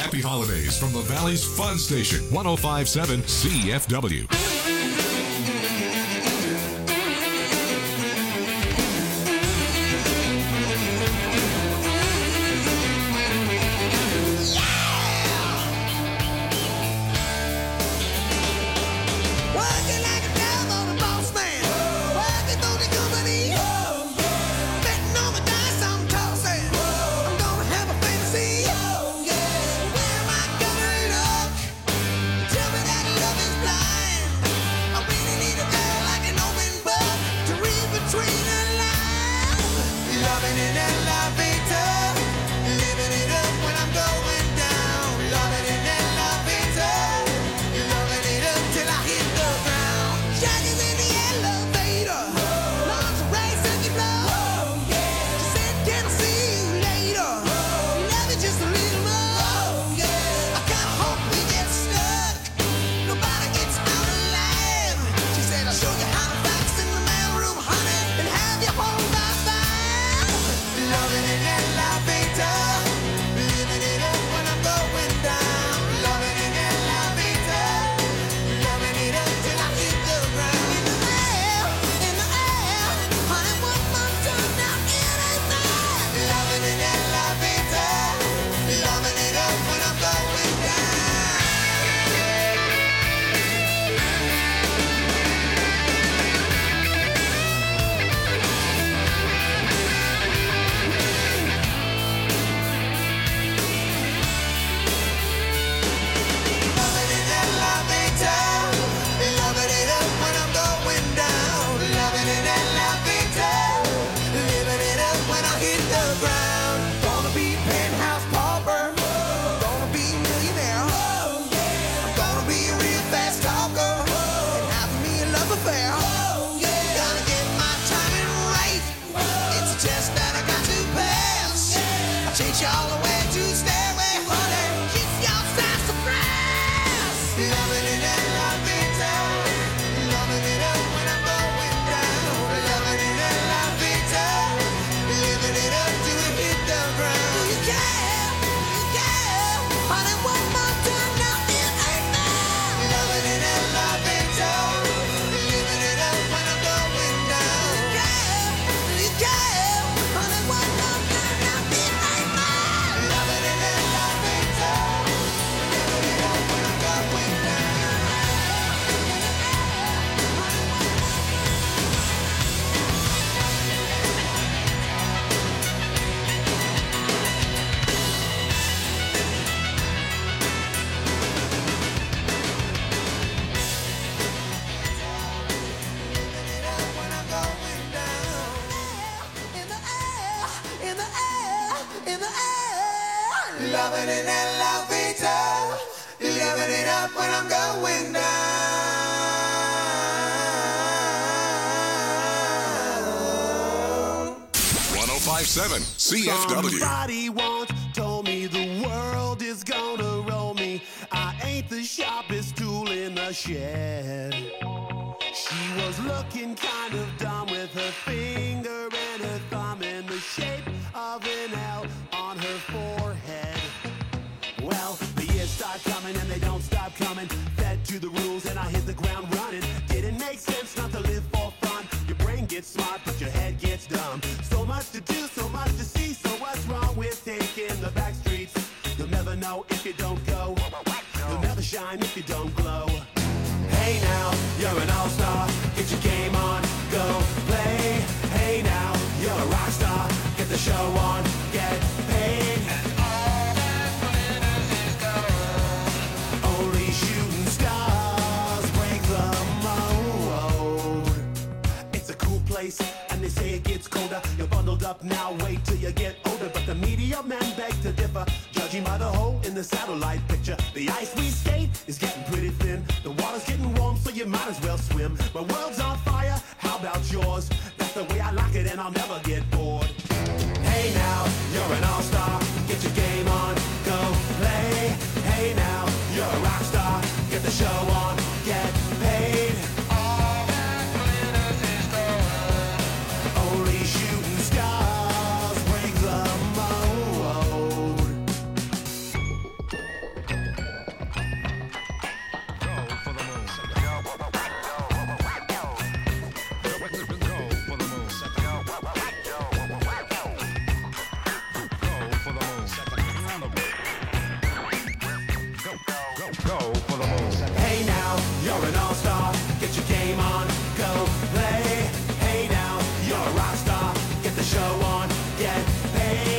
Happy holidays from the Valley's Fun Station, 105.7 CFW. CFW. Somebody once told me the world is gonna roll me. I ain't the sharpest tool in the shed. She was looking kind of dumb with her finger and her thumb in the shape of an L on her forehead. Well, the years start coming and they don't stop coming. Fed to the rules and I hit the ground running. Didn't make sense not to live for fun. Your brain gets smart but your head gets dumb. So much to do, so much to see. So what's wrong with taking the back streets? You'll never know if you don't go. You'll never shine if you don't glow. Hey now, you're an all-star. Get your game on, go play. Hey now, you're a rock star. Get the show on, get paid. And all that glitters is gold. Only shooting stars break the mold. It's a cool place, and they say it gets colder. You're bundled up now, wait till you get older. But the media men beg to differ, judging by the hole in the satellite picture. The ice we skate is getting pretty thin. The water's getting warm, so you might as well swim. My world's on fire, how about yours? That's the way I like it, and I'll never get bored. Hey now, you're an all-star. Get your game on, go play. Hey now, you're a rock star. Get the show on, get paid. All that glitters is gold. Only shooting stars break the mold.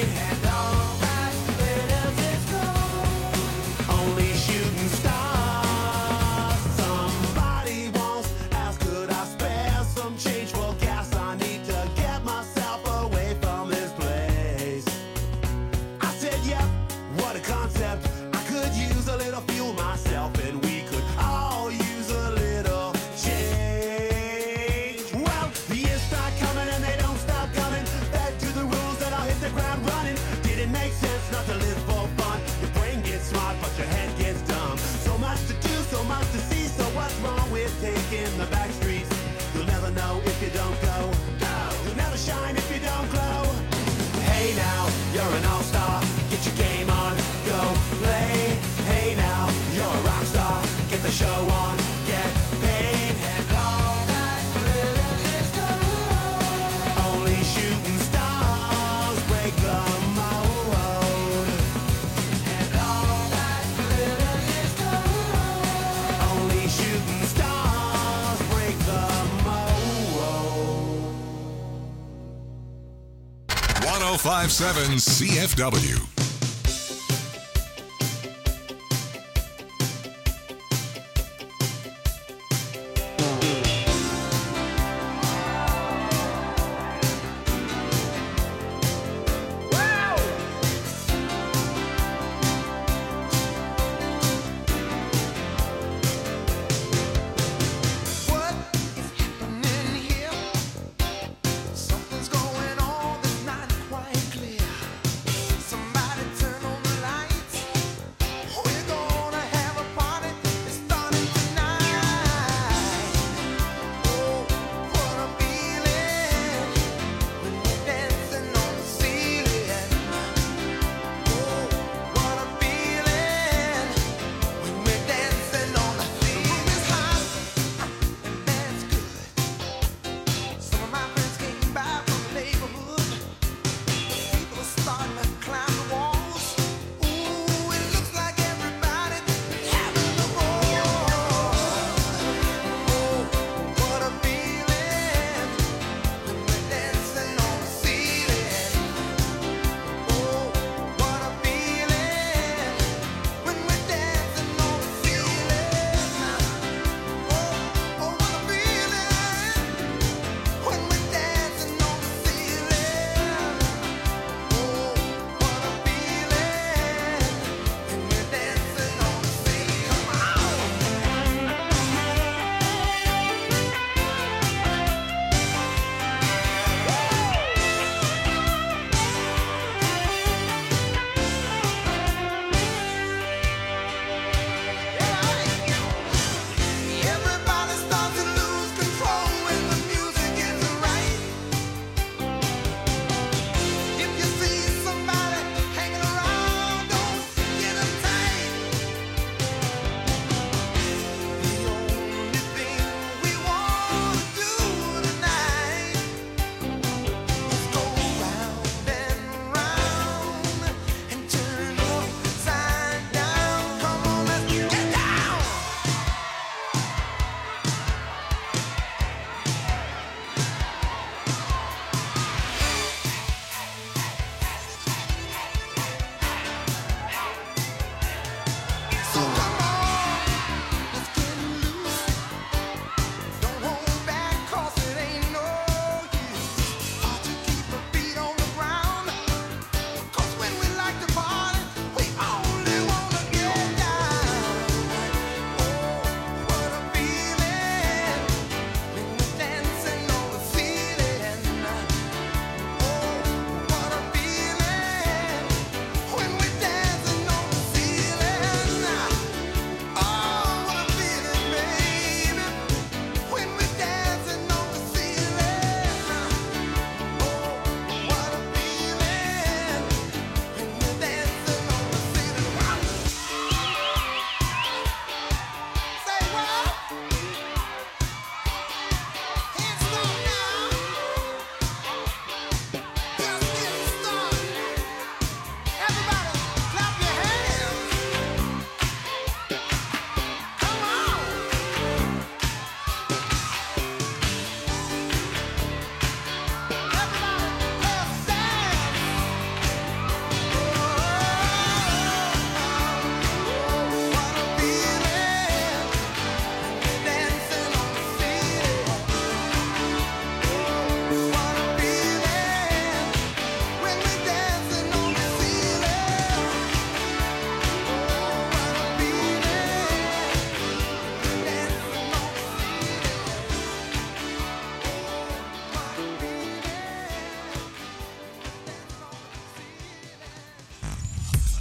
and all that glitters is gold. Only shooting stars. Somebody once asked, could I spare some change for gas? I need to get myself away from this place. I said, yep, what a concept. I could use a little fuel myself, and we could all use a little change. Well, the years start coming and they don't stop coming. Back to the rules and I'll hit the ground running. Didn't make sense not to live for fun. Your brain gets smart, but your head gets dumb. So much to do, so much to see. So what's wrong with taking the back streets? You'll never know if you don't go. You'll never shine if you don't glow. Hey now, you're an all-star. Get your game on, go play. Hey now, you're a rock star. Get the show on, get paid. And all that glitters is gold. Only shooting stars break the mold. And all that glitters is gold. Only shooting stars break the mold. 1057 CFW. What is happening here? Something's going on that's not quite clear. Somebody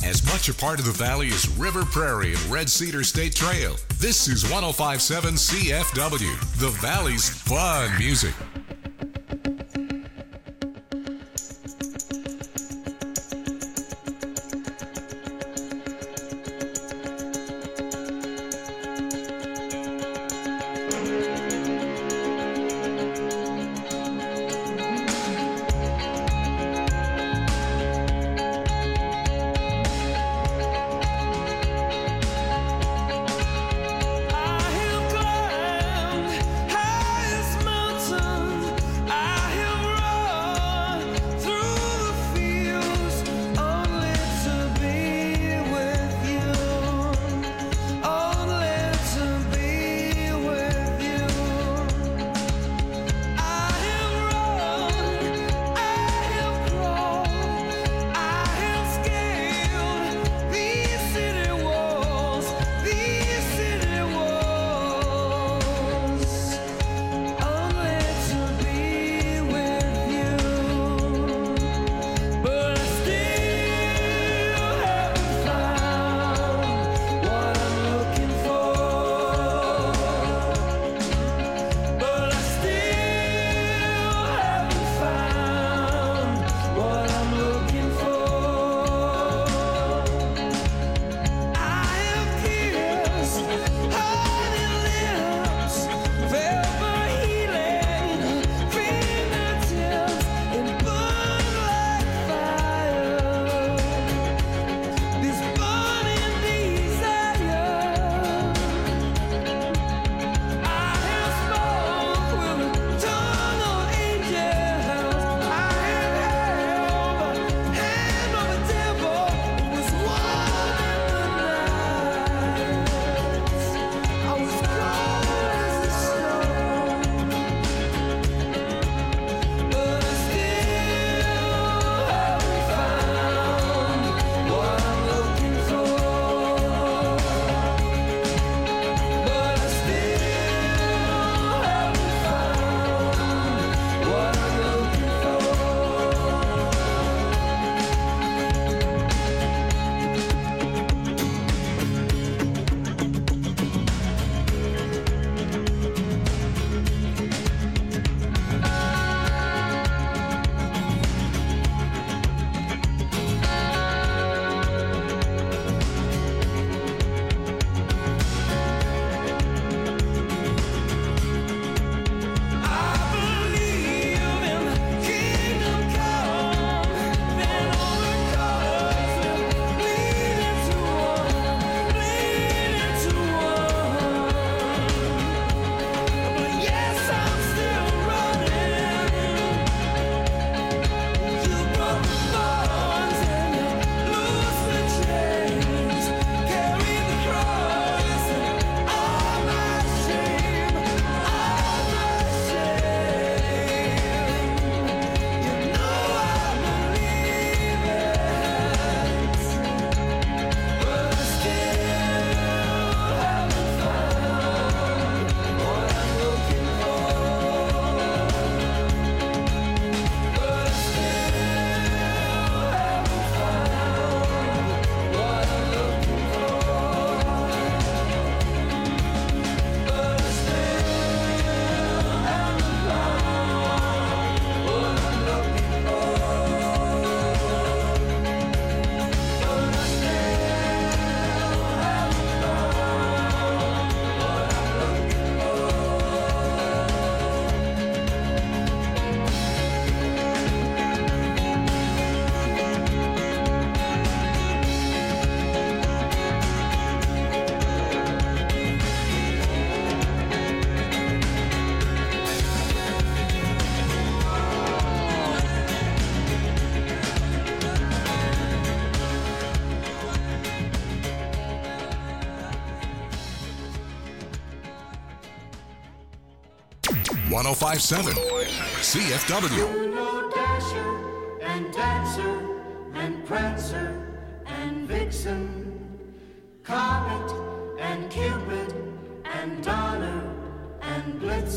As much a part of the valley as River Prairie and Red Cedar State Trail, this is 105.7 CFW, the Valley's fun music. .1057 CFW. Uno, Dasher, and Dancer, and Prancer, and Vixen, Comet, and Cupid, and Donner, and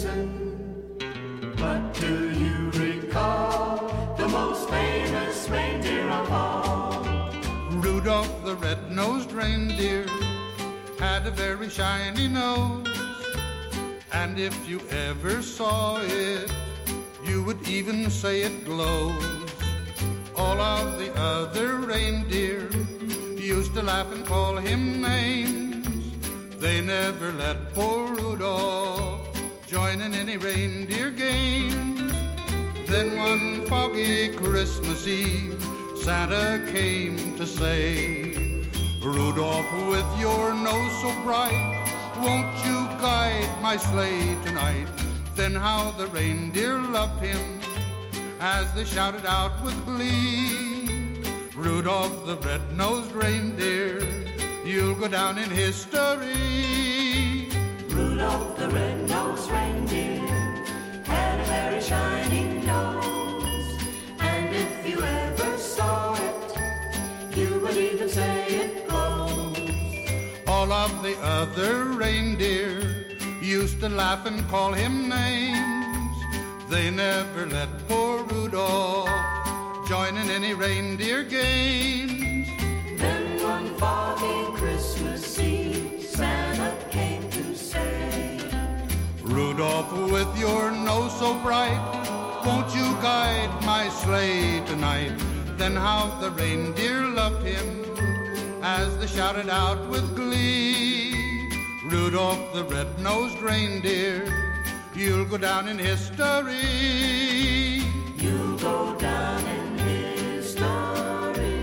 Blitzen. But do you recall the most famous reindeer of all? Rudolph Rudolph the red-nosed reindeer had a very shiny nose, and if you ever saw it, you would even say it glows. All of the other reindeer used to laugh and call him names. They never let poor Rudolph join in any reindeer games. Then one foggy Christmas Eve, Santa came to say, Rudolph, with your nose so bright, won't you guide my sleigh tonight? Then how the reindeer loved him as they shouted out with glee, Rudolph the red-nosed reindeer, you'll go down in history. Rudolph the red-nosed reindeer had a very shiny nose, and if you ever saw it, you would even say it glows. All of the other reindeer used to laugh and call him names. They never let poor Rudolph join in any reindeer games. Then one foggy Christmas Eve, Santa came to say, Rudolph, with your nose so bright, won't you guide my sleigh tonight? Then how the reindeer loved him as they shouted out with glee, Rudolph the red-nosed reindeer, you'll go down in history. You'll go down in history.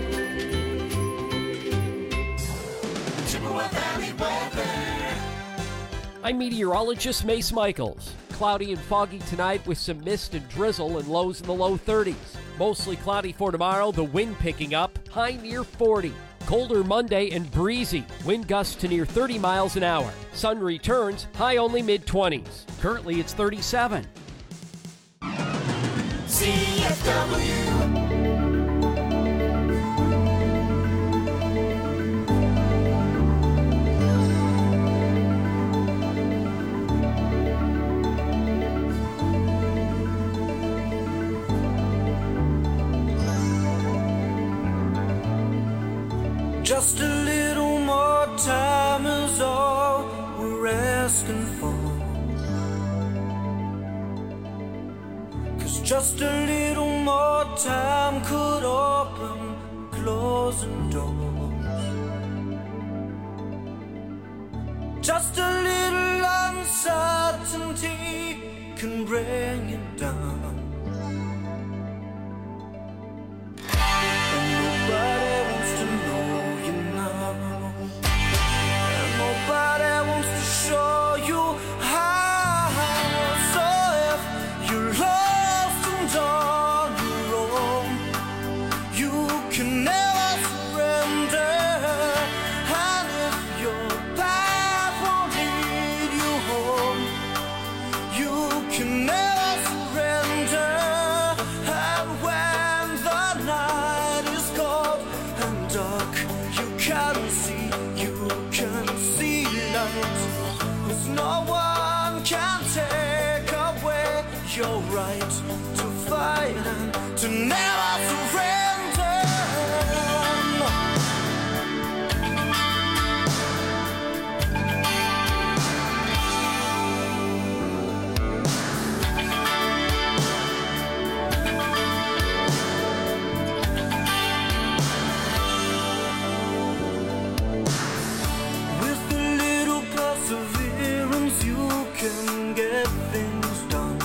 Chippewa Valley weather. I'm meteorologist Mace Michaels. Cloudy and foggy tonight with some mist and drizzle and lows in the low 30s. Mostly cloudy for tomorrow, the wind picking up, high near 40. Colder Monday and breezy. Wind gusts to near 30 miles an hour. Sun returns, high only mid-20s. Currently it's 37. CFW. Just a little more time is all we're asking for. 'Cause just a little more time could open closing doors. Just a little uncertainty can bring it down. And nobody wants to know you now. And nobody wants to show you how. So if you're lost and on your own, you can never surrender. And if your path won't lead you home, you can never surrender. And when the night is cold and dark, you can see light. 'Cause no one can take away your right to fight and to never surrender. With a little perseverance, you can get things done.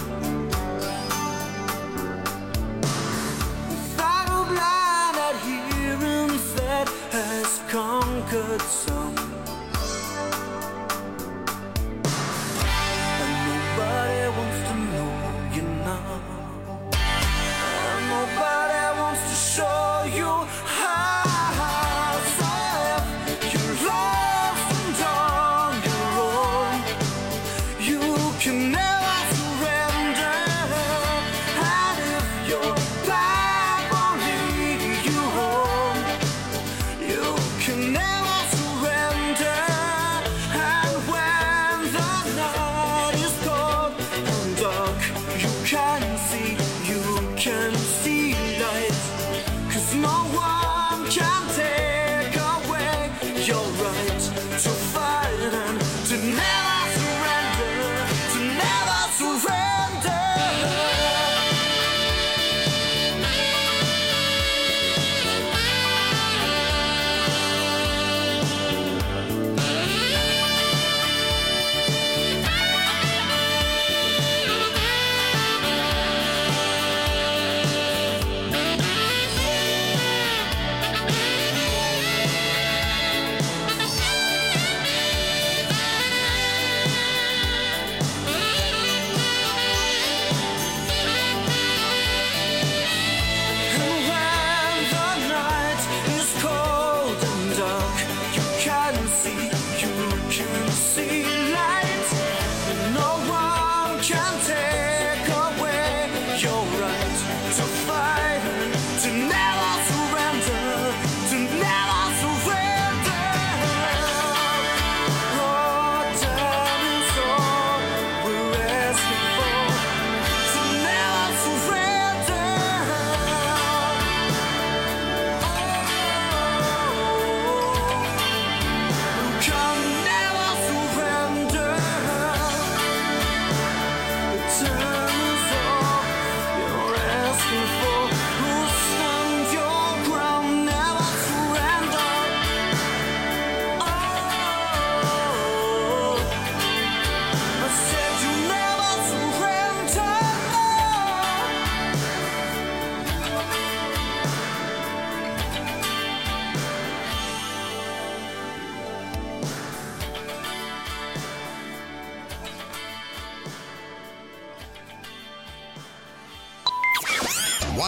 Without a blind adherence that has conquered some. And nobody wants to know you now. And nobody wants to show you how. So if you're lost and on your own, you can never surrender. And if your path won't lead you home, you can never surrender. And when the night is cold and dark, you can see light. 'Cause no one can take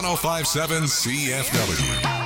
1057 CFW.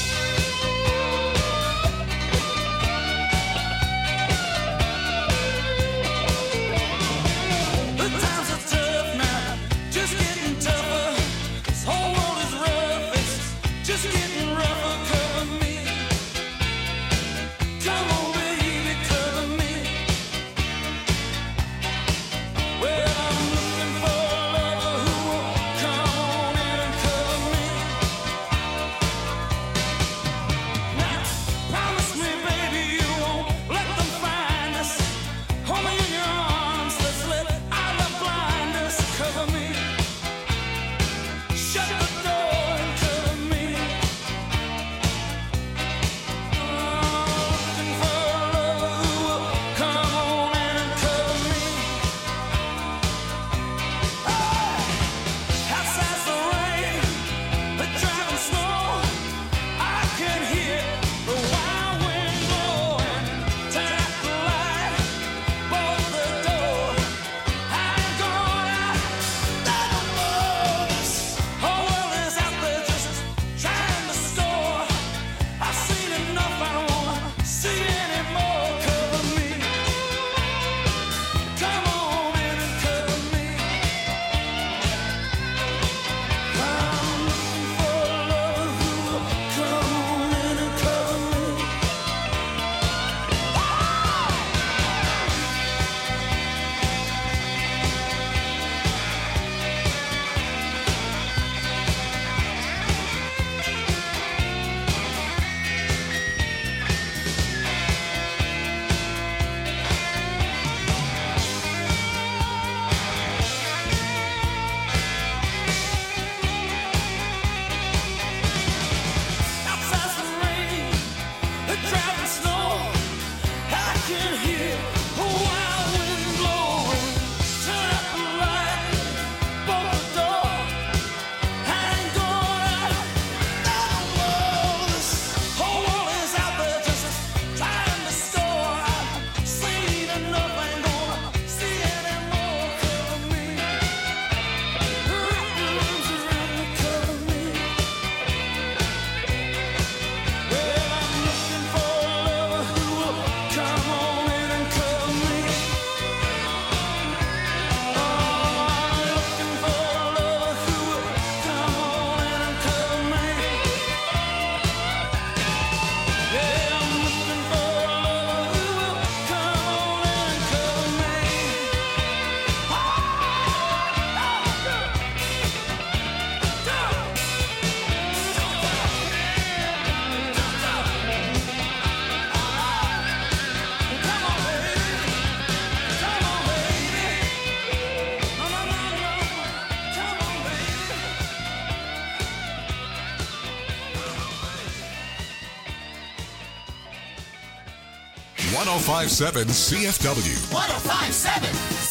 .1057 CFW. 1057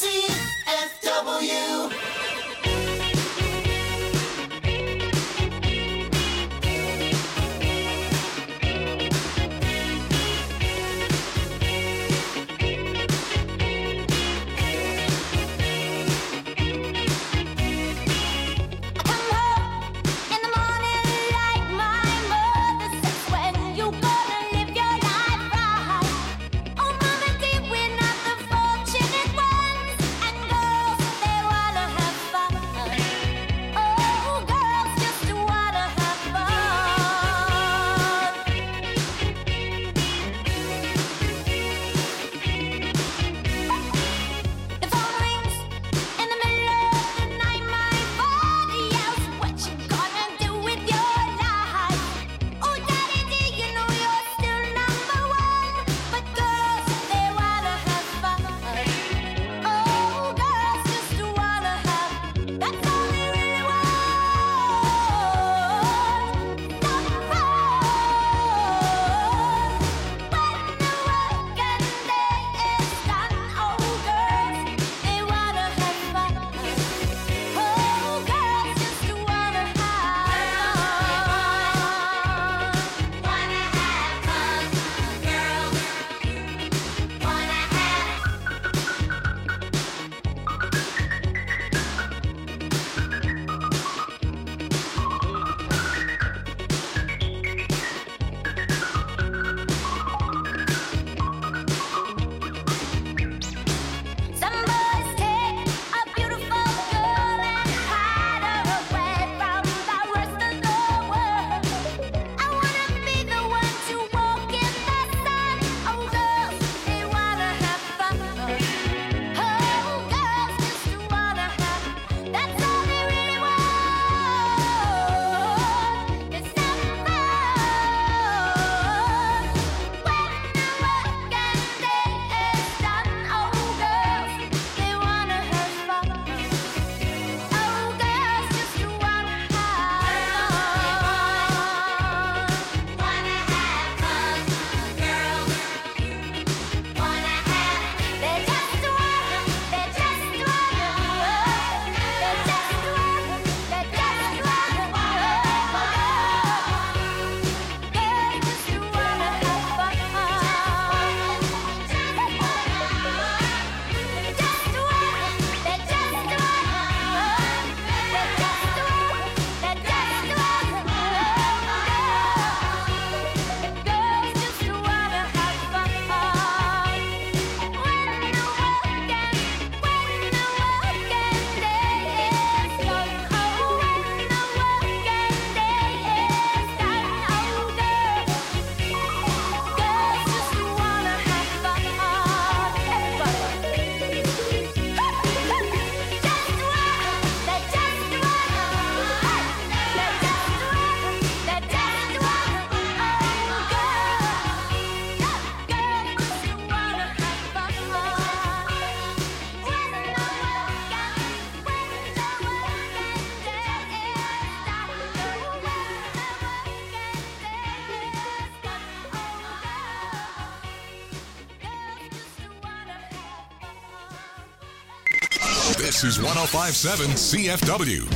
CFW. Oh, Mama, dear, we're not the fortunate ones. And girls, they want This is 105.7 CFW.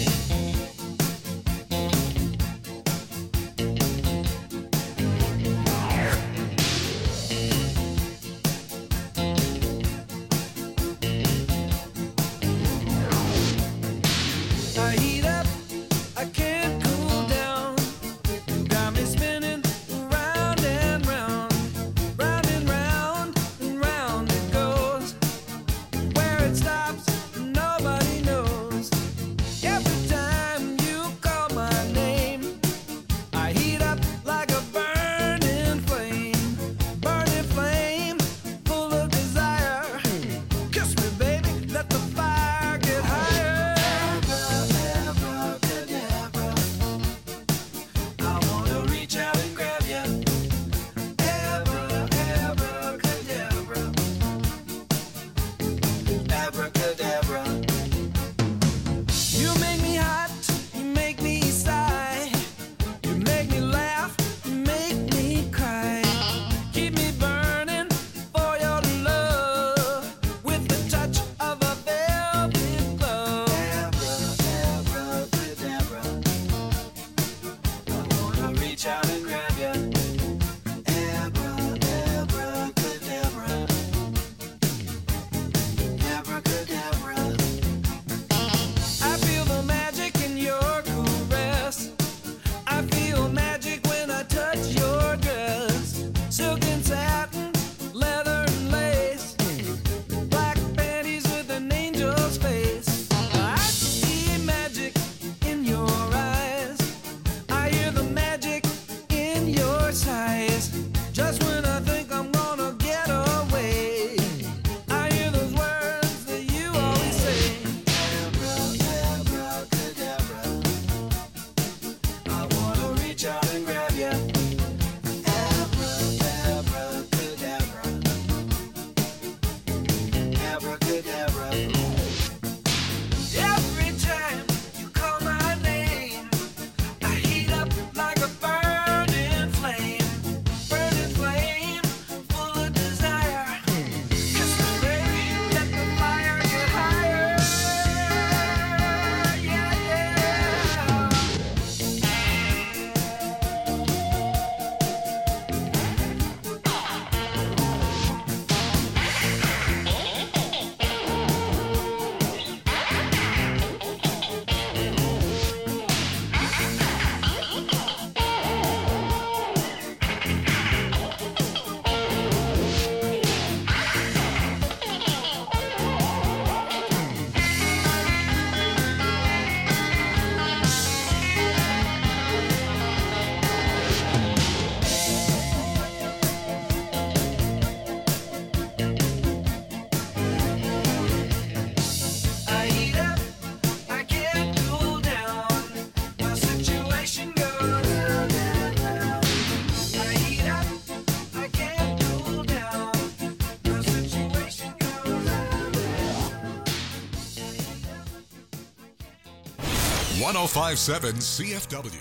I heat up, I can't cool down. Got me spinning round and round, round and round and round it goes. Where it stops, nobody knows. Every time you call my name, I heat up like a burning flame, full of desire. Kiss me, baby, let the fire get higher. I wanna reach out and grab you. Abracadabra. Abracadabra. You make me hot, you make me sigh. You make me laugh, you make me cry. Keep me burning for your love with the touch of a velvet glove. Abracadabra. I wanna reach out and grab you. Abracadabra. Abracadabra. I feel the magic in your caress. I feel magic when I touch your dress. Silk and satin, leather and lace. Black panties with an angel's face. I see magic in your eyes. I hear the magic in your sighs. Just when I think I'm gonna get away, I hear those words that you always say. Abracadabra. I wanna reach out and grab you. Abracadabra. Abracadabra. Every time you call my name, I heat up like a burning flame, full of desire. Kiss me, baby, let the fire get higher. Yeah, yeah. 1057 CFW.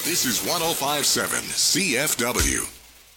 This is 105.7 CFW.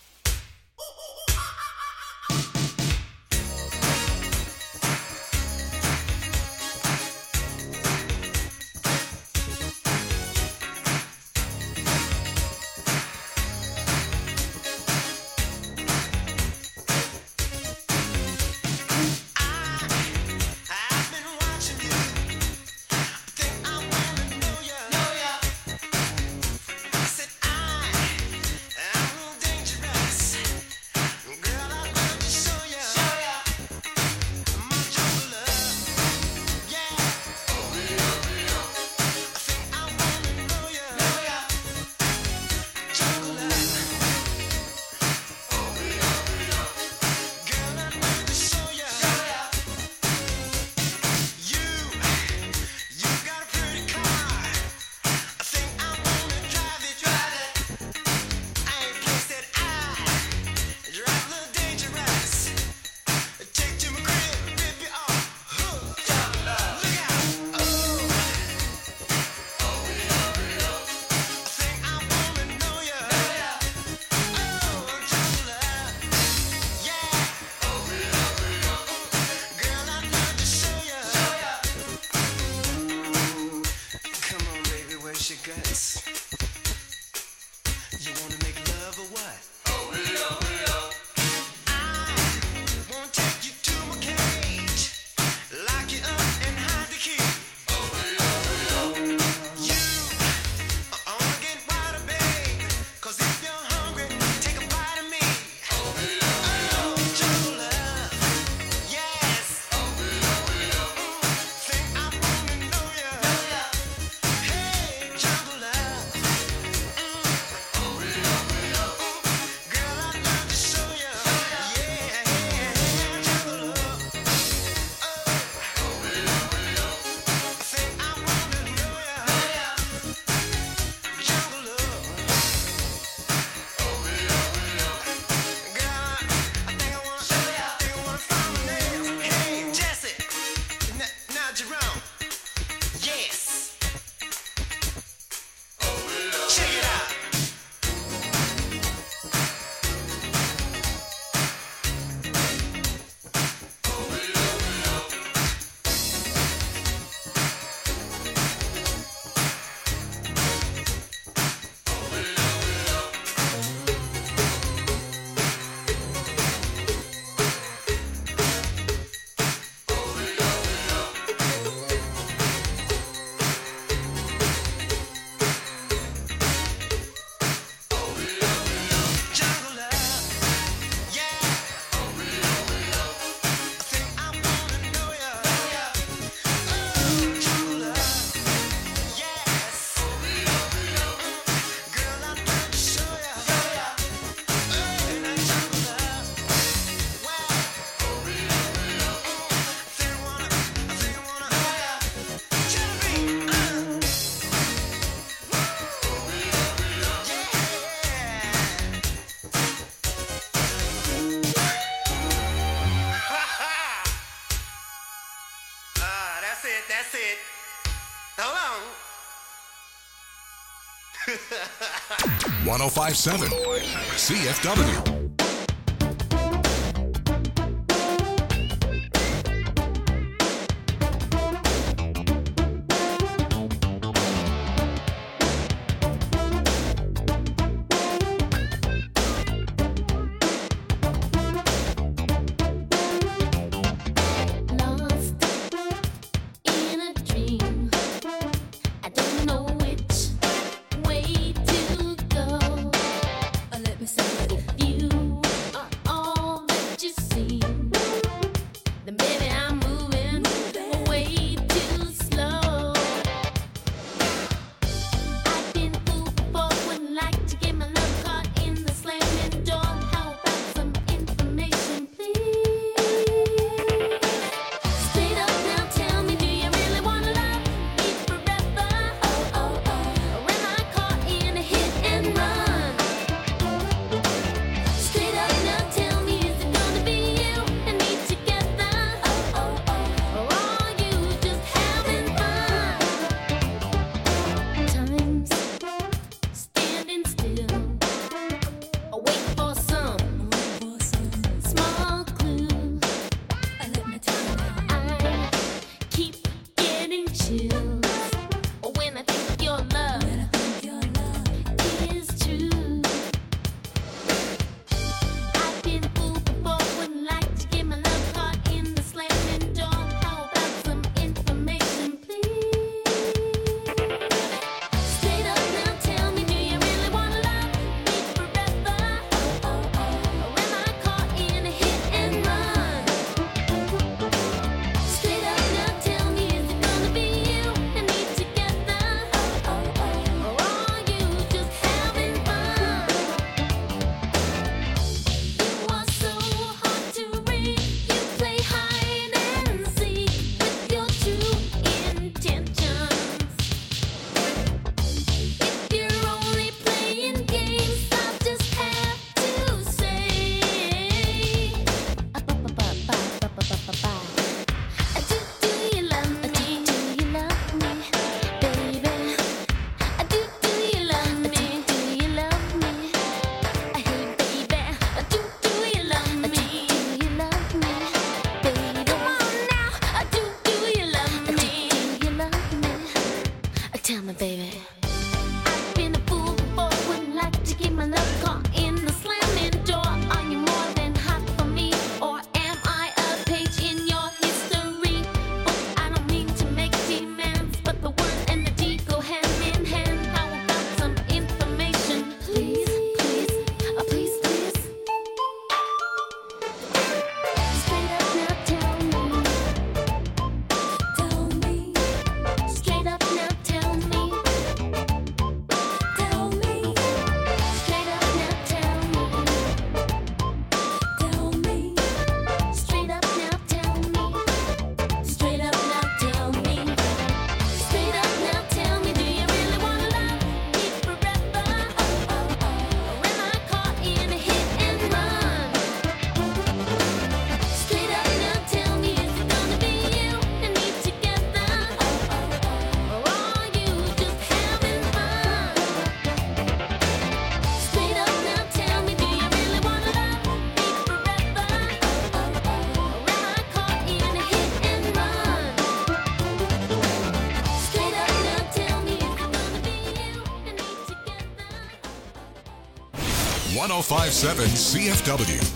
That's it. Hold on. 105.7 CFW. You 1057 CFW.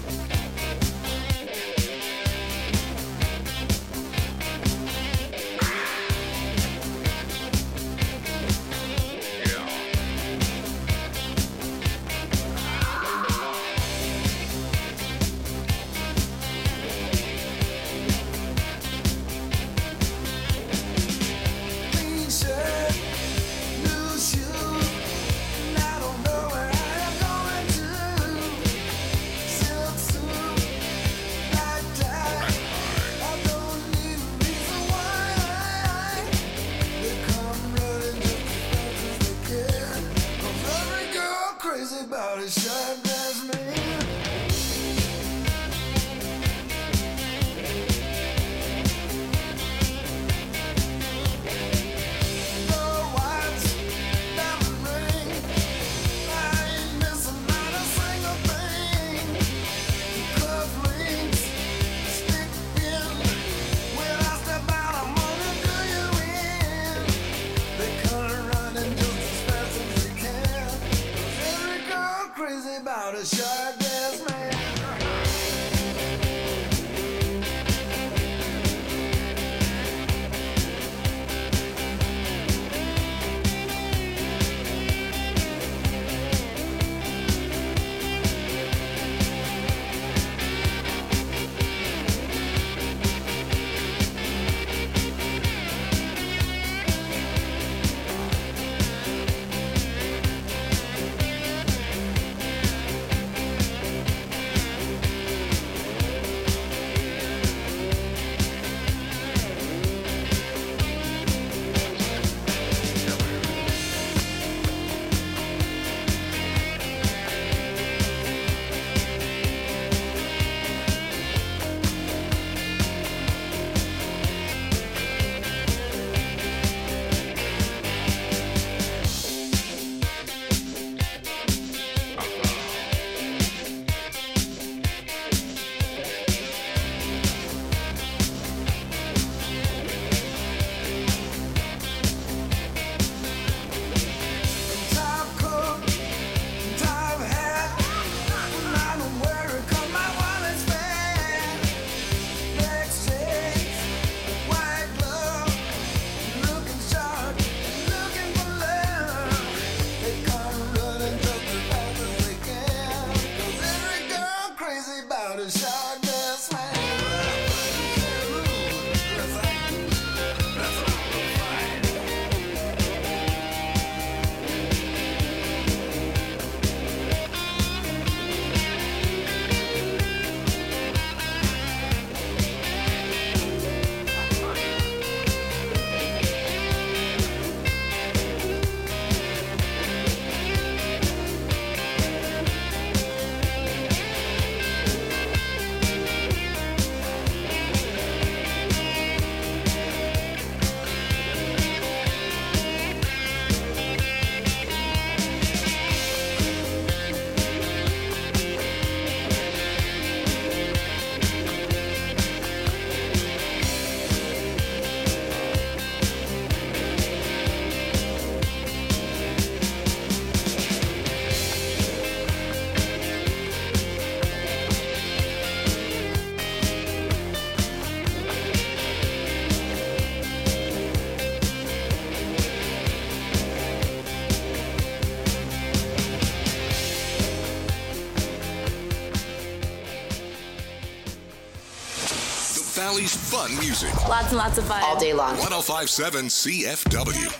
Valley's fun music. Lots and lots of fun. All day long. 1057 CFW.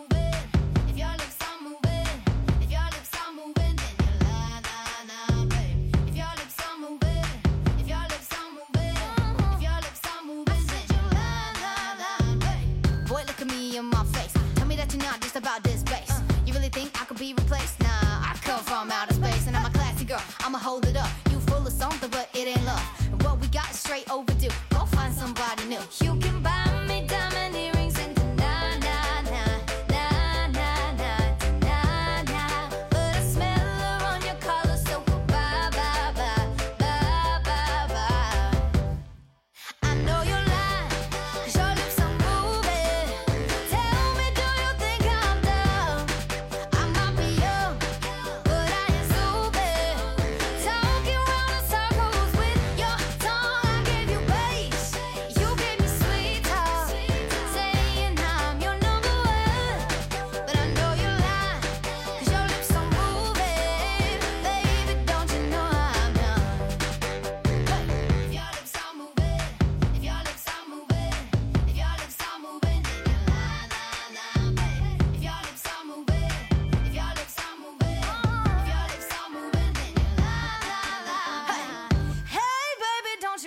Boy, look at me in my face. Tell me that you're not just about this bass. You really think I could be replaced? Nah, I come from outer space and I'm a classy girl. I'ma hold it up. You full of something, but it ain't love. And what we got is straight overdue. Go find somebody new. You can buy me diamond earrings and na na na na na na na na. But I smell her on your collar, so bye bye bye bye bye bye. I know you're lying, 'cause your lips are moving. Tell me, do you think I'm dumb? I might be young, but I ain't stupid.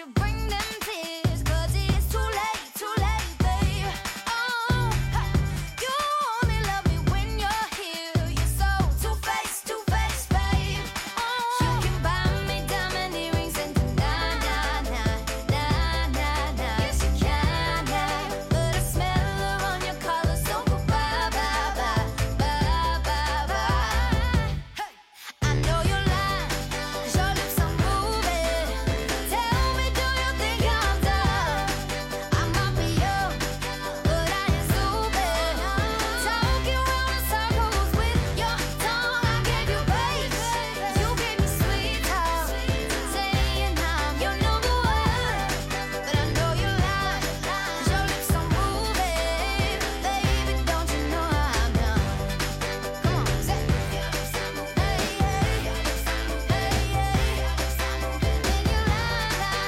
you bring them tears, 'cause it's too late, babe. Oh, you only love me when you're here. You're so two-faced, babe. Oh, you can buy me diamond earrings and yes you can, but I smell her on your collar, so goodbye, bye, bye, bye, bye, bye. Hey, I know you're lying, 'cause your lips are moving. Tell me, do you think I'm dumb? I might be young, but I ain't stupid. Talking round in circles with your tongue. I gave you bass, you gave me sweet talk, saying I'm your number one. But I know you're lying, 'cause your lips are moving. Baby, don't you know I'm done? Come on, say hey, hey, hey, hey, and you lie.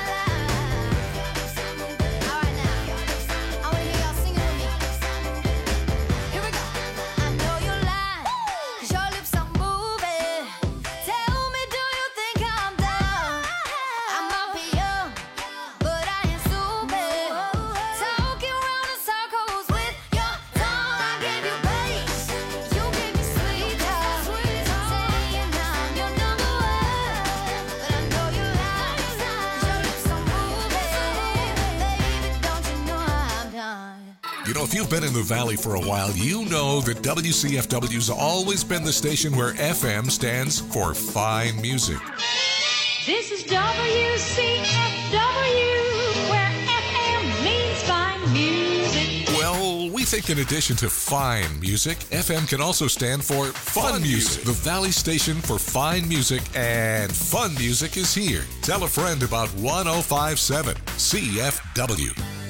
All right now, I wanna hear y'all singing with me. Here we go. I know you're lying, 'cause your lips are moving. Tell me, do you think I'm dumb? I might be young, but I ain't stupid. Talking round in circles with your tongue. I gave you bass, you gave me sweet talk, saying I'm your number one. But I know you're lying, 'cause your lips are moving. Baby, don't you know I'm done? You know, if you've been in the Valley for a while, you know that WCFW's always been the station where FM stands for fine music. This is WCFW, where FM means fine music. Well, we think in addition to fine music, FM can also stand for fun music. The Valley station for fine music and fun music is here. Tell a friend about 1057 CFW.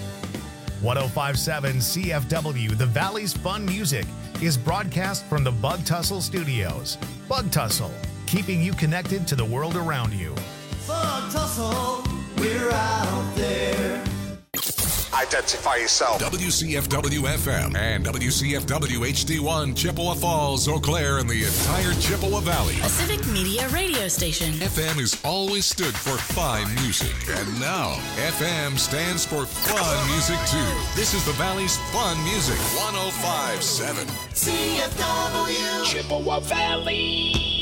1057 CFW, the Valley's Fun Music, is broadcast from the Bug Tussle Studios. Bug Tussle, keeping you connected to the world around you. Bug Tussle, we're out there. Identify yourself. WCFW FM and WCFW HD1, Chippewa Falls, Eau Claire, and the entire Chippewa Valley. A civic media radio station. FM has always stood for fine music, and now FM stands for fun music too. This is the Valley's Fun Music 1057 CFW Chippewa Valley.